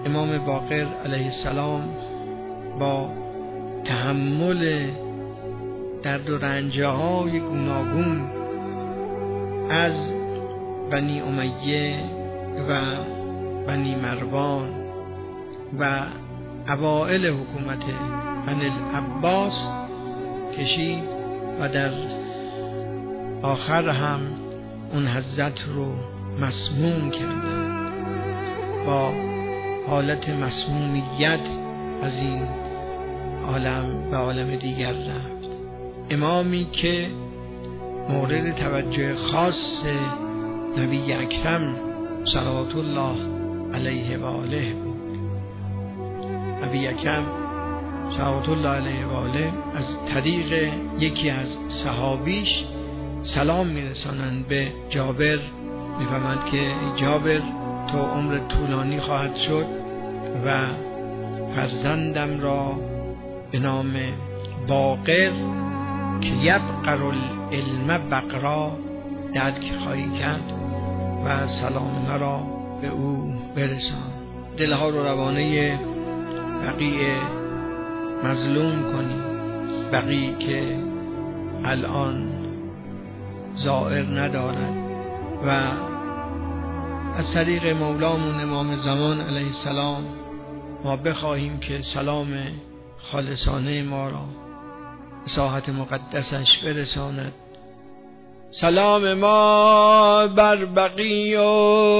امام باقر علیه السلام با تحمل درد و رنج‌های گوناگون از بنی امیه و بنی مروان و اوائل حکومت بنی العباس کشید و در آخر هم اون حضرت رو مسموم کردند. با حالت مسمومیت از این عالم به عالم دیگر رفت. امامی که مورد توجه خاص نبی اکرم صلوات الله علیه و آله بود. نبی اکرم صلوات الله علیه و آله از طریق یکی از صحابیش سلام میرسانند به جابر، میفهمند که جابر تو عمر طولانی خواهد شد و فرزندم را به نام باقر که یبقر العلم بقرا درک خواهی کرد و سلام مرا به او برسان. دلها رو روانه بقیع مظلوم کنی، بقیع که الان زائر ندارد و از طریق مولامون امام زمان علیه السلام ما بخواهیم که سلام خالصانه ما را به ساحت مقدسش برساند. سلام ما بر بقیع و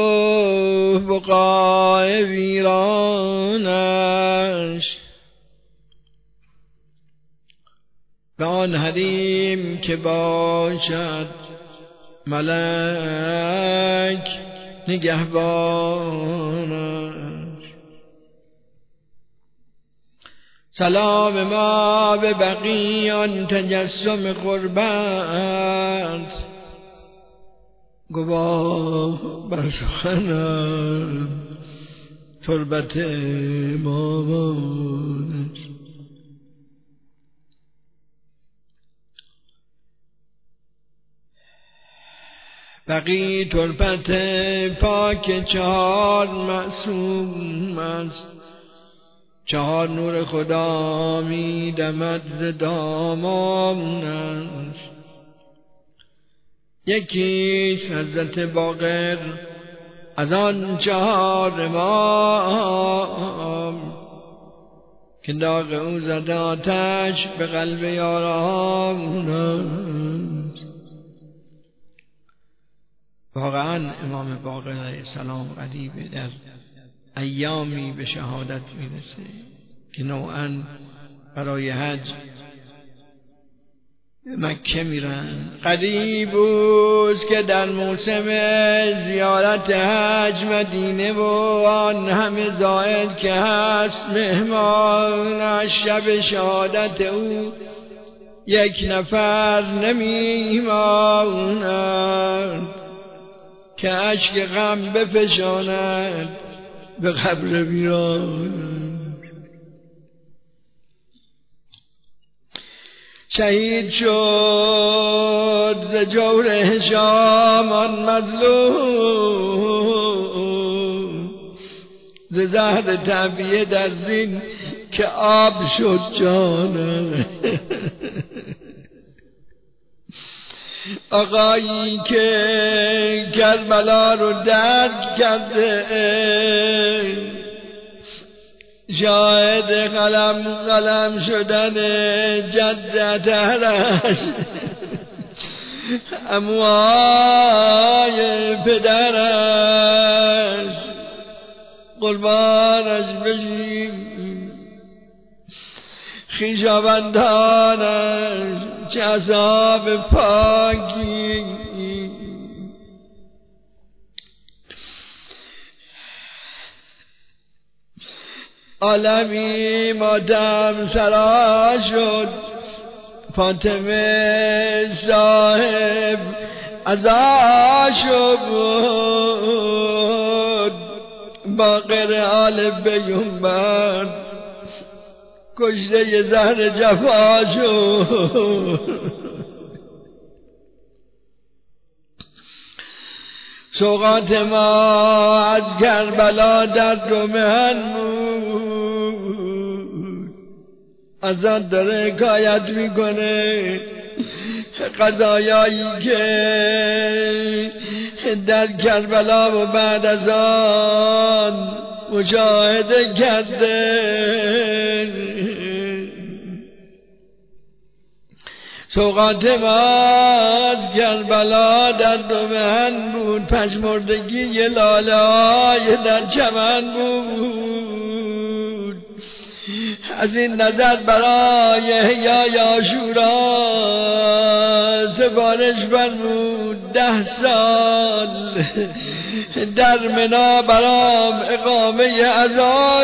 بقاع ویرانش، به آن حریم که باشد ملک نگهبانش. سلام ما به بقیان تجسم قربت، گواه بر سخن تربت مامانش. بقی تربت پاک چهار معصوم است، چهار نور خدا می دمد ز دامانش. یکیش حضرت باقر از آن چهار امام که داغ او زد آتش به قلب یارانش. واقعا امام باقر علیه السلام غریبه، در ایامی به شهادت میرسه که نوعا برای حج مکه میرن. قریب اوست که در موسم زیارت حج مدینه و آن همه زائر که هست مهمان شب شهادت او یک نفر نمیماند که اشک غم بفشاند به قبر ویران. شهید شد ز جور هشام آن مظلوم، ز زهر تعبیه در زین که آب شد جانم. آقایی که کربلا رو درد کرده، شاهد قلم شدن جدترش، عموهای پدرش قربانش بشیم، خویشاوندانش چه عذاب پاکی. عالمی ماتم سرا شد، فاطمه صاحب عزا شد، باقر آل پیغمبر کشته زهر جفا شد. سوغات ما از کربلا در دو مهن بود. از آن داره حکایت میکنه قضایایی که در کربلا و بعد از آن مشاهده کرده. سوغات ما از کربلا در دو مهن بود، پژمردگی لاله های در چمن بود. از این نظر برای احیای عاشورا سفارش فرمود 10 سال در منی برام اقامه عزا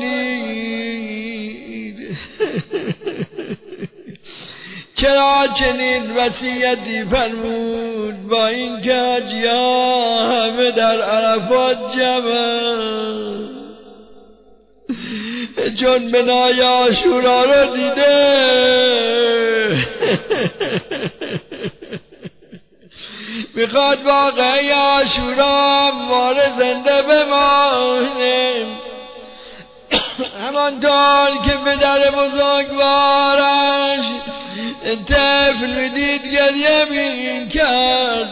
کنید. چرا چنین وصیتی فرمود با این که حاجی‌ها همه در عرفات جمع، چون منای عاشورا رو دیده میخواد واقعی عاشورا همواره زنده بمانه، همانطور که پدر بزرگوارش طفل میدید گریه میکرد،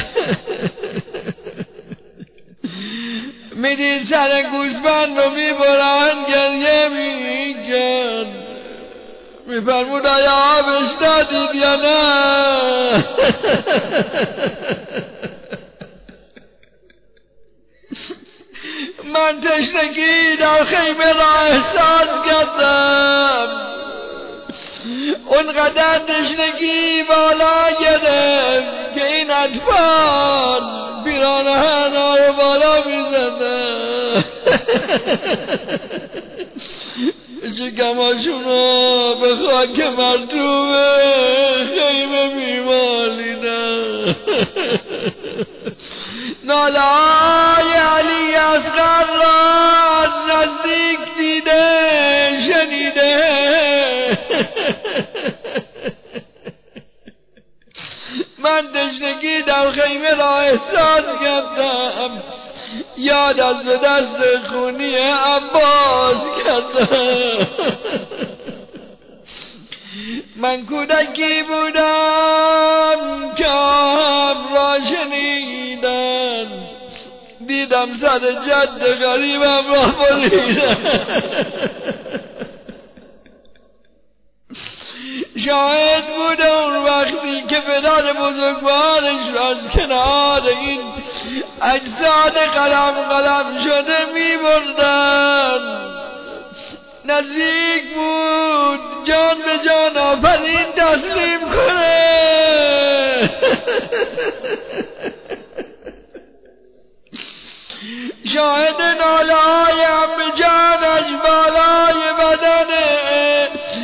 میدید سر گوسفند رو میبرن گریه میکرد. میفرمود آیا آبش دادید یا نه؟ من تشنگی در خیمه را احساس کردم، اونقدر تشنگی بالا گرفت که این اطفال پیراهن‌ها رو بالا میزدن، شکماشون رو به خاک مرطوب خیمه میمالیدن. ناله های علی اصغر را از نزدیک دیده شنیده، من تشنگی در خیمه را احساس کردم، یاد از دست خونی عباس کردم. من کودکی بودم که هم را شنیدم، دیدم سر جد غریبم را بریدم، شاهد بوده اون وقتی که پدر بزرگوارش را از کنار این اجساد قلم شده می بردن. نزدیک بود جان به جان آفرین تسلیم کنه. شاهد ناله های عمه جانش بالای بدنه،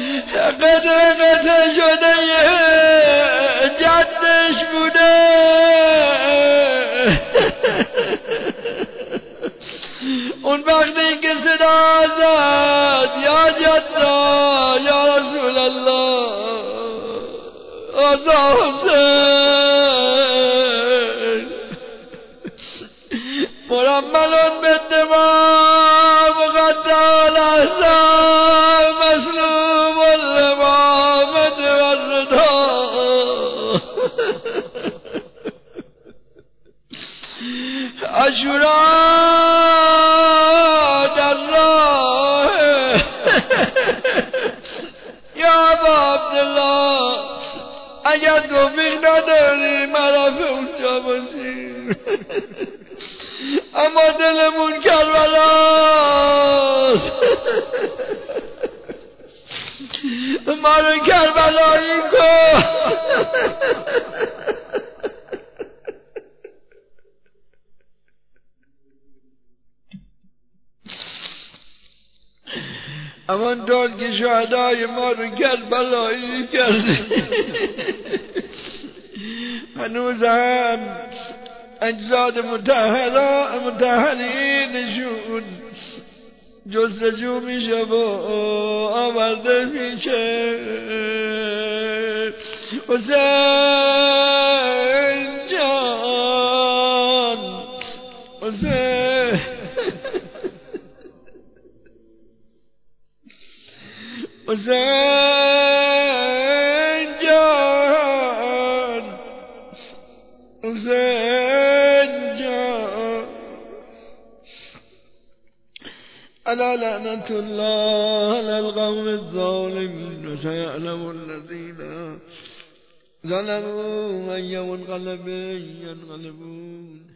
قطعه شده جدش بوده. اون وقتی که صدا زد یا جدا یا رسول الله آزا حسین، مرملون به دماغ مقطع الاحزاب مسلوب الامامت و الرضا. عاشورا در راه یا ابا عبدالله، اگر توفیق نداری مرا به اونجا باشیم، اما دلمون کربلاست، ما رو کربلایی کن. امان طور که شهدای ما رو کربلایی کرده، هنوز هم اجساد مطهرینشون جستجو میشه و آورده میشه. حسین جان حسین جان حسین جان الا لعنت الله علی القوم الظالمین سیعلم الذین ظلموا ای منقلب ینقلبون.